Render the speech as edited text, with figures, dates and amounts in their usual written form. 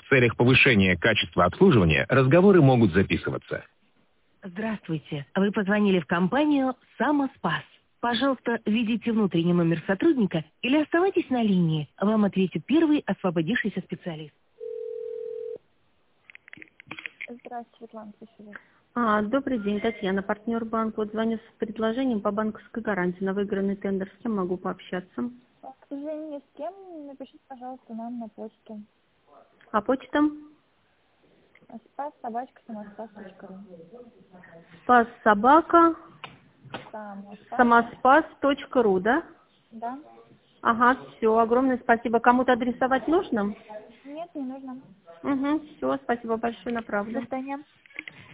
В целях повышения качества обслуживания разговоры могут записываться. Здравствуйте. Вы позвонили в компанию «Самоспас». Пожалуйста, введите внутренний номер сотрудника или оставайтесь на линии. Вам ответит первый освободившийся специалист. Здравствуйте, Светлана, спасибо. Добрый день, Татьяна, партнер банка. Вот звоню с предложением по банковской гарантии на выигранный тендер. С кем могу пообщаться? К сожалению, ни с кем. Напишите, пожалуйста, нам на почту. А почта? spas@samospас.ru. Спас-собака самоспас.ру, да? Да. Ага, все, огромное спасибо. Кому-то адресовать нужно? Нет, не нужно. Угу, все, спасибо большое, направлю. До свидания.